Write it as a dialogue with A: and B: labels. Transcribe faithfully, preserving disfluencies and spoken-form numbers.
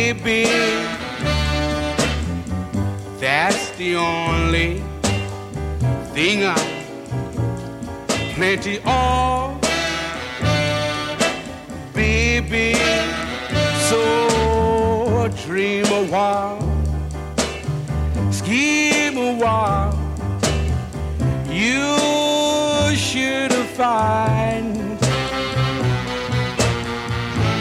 A: baby, that's the only thing I'm plenty of, baby. So dream a while, scheme a while, you